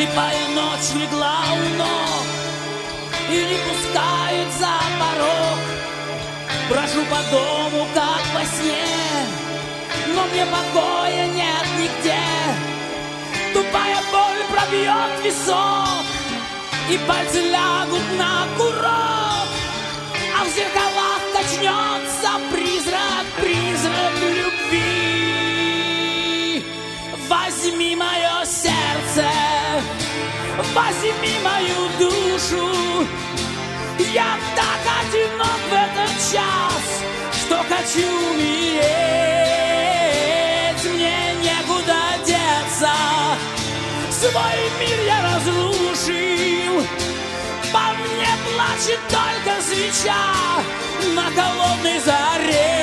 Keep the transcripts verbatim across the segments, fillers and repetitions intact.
Слепая ночь легла у ног и не пускает за порог. Брожу по дому, как во сне, но мне покоя нет нигде. Тупая боль пробьет висок, и пальцы лягут на курок, а в зеркалах качнется призрак, призрак любви. Возьми мое сердце, возьми мою душу. Я так одинок в этот час, что хочу умереть. Мне некуда деться, свой мир я разрушил. По мне плачет только свеча на холодной заре.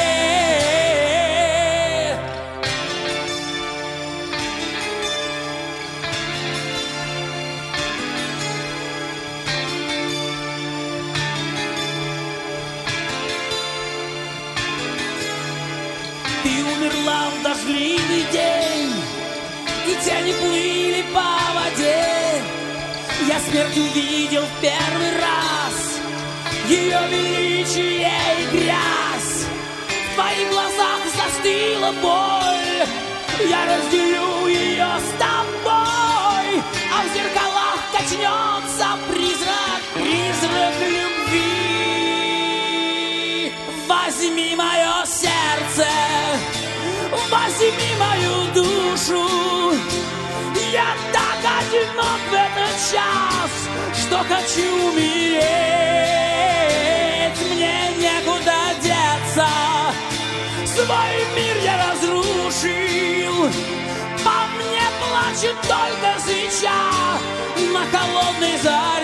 Ты умерла в дождливый день, и тени плыли по воде. Я смерть увидел в первый раз, ее величие и грязь. В твоих глазах застыла боль, я разделю ее с тобой, а в зеркалах качнется призрак, призрак любви. Возьми мое сердце, возьми мою душу. Я так одинок в этот час, что хочу умереть. Мне некуда деться, свой мир я разрушил. По мне плачет только свеча на холодной заре.